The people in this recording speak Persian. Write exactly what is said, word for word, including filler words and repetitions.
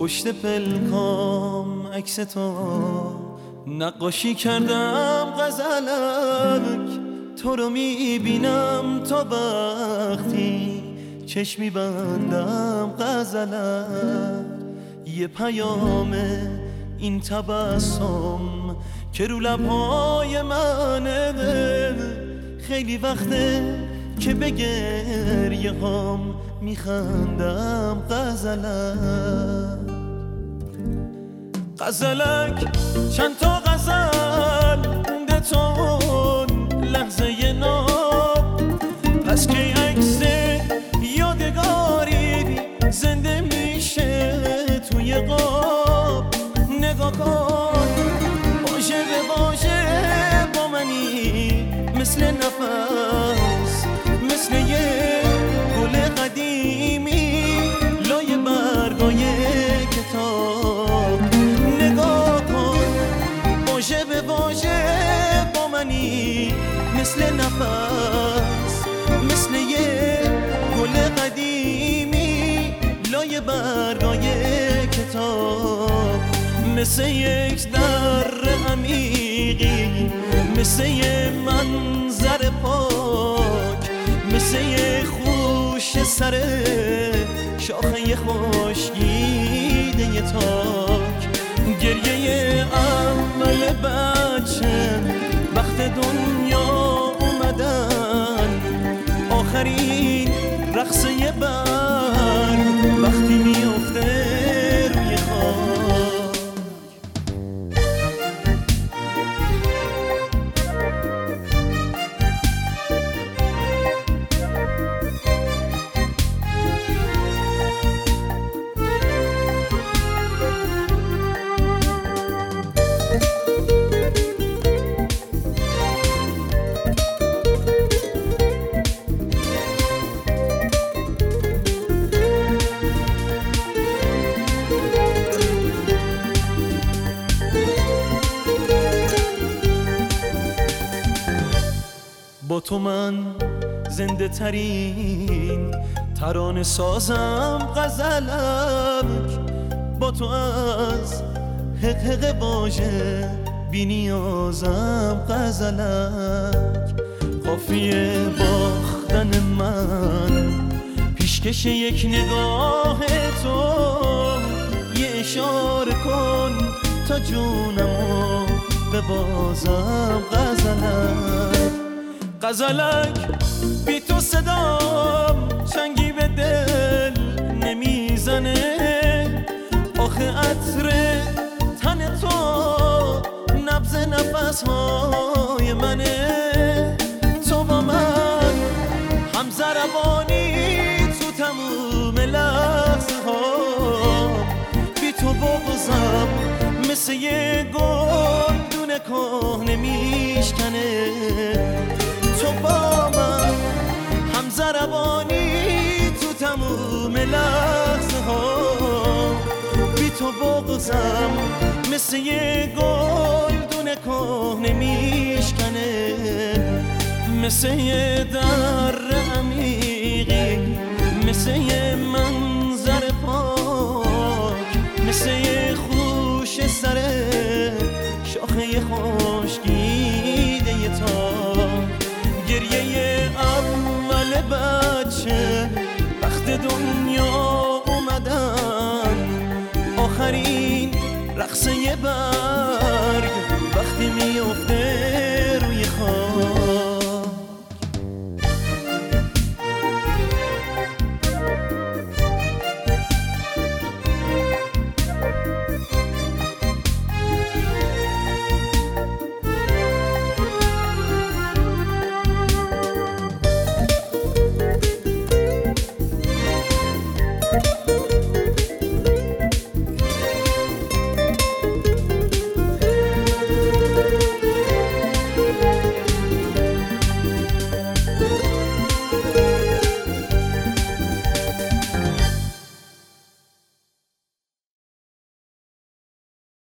پشت پلکام عکس تو نقاشی کردم غزلک، تو رو میبینم تا وقتی چشمی بندم غزلک. یه پیامه این تبسم که رو لبهای منه، خیلی وقته که به گریه هام میخندم غزلک. غزلک چند تا غزل مونده تون لحظه ناب، پس که عکس یادگاری زنده میشه توی قاب. نگاه کن باشه به باشه با منی، مثل نفس مثل یه گل قدیمی لای برگای کتاب. نگاه کن باشه به باشه با منی، مثل نفس مثل یه گل قدیمی لای برگای کتاب. مثل یک در عمیقی، مثل یه منظر پاک، مثل یه خوش سر شاخه خشکیده تاک. گریه اول بچه وقت دنیا اومدن، آخرین رقصه برگ وقتی میفته روی خاک. با تو من زنده ترین ترانه سازم غزلک، با تو از حق حق واژه بی نیازم غزلک. قافیه باختن من پیشکش یک نگاه تو، یه اشاره کن تا جونمو ببازم غزلک. غزلک بی تو صدام چنگی به دل نمیزنه، آخه عطر تن تو نبض نفس های منه. تو با من هم ضربانی تو تموم لحظه ها، بی تو بغضم مثل یه گلدون کهنه میشکنه. تو با من هم ضربانی تو تموم لحظه ها، بی تو بغضم مثل یه گلدون کهنه میشکنه. مثل یه در عمیقی، مثل یه منظر پاک، مثل یه خوش سر شاخه خشکیده تاک. گریه اول بچه وقت دنیا اومدن، آخرین رقصه برگ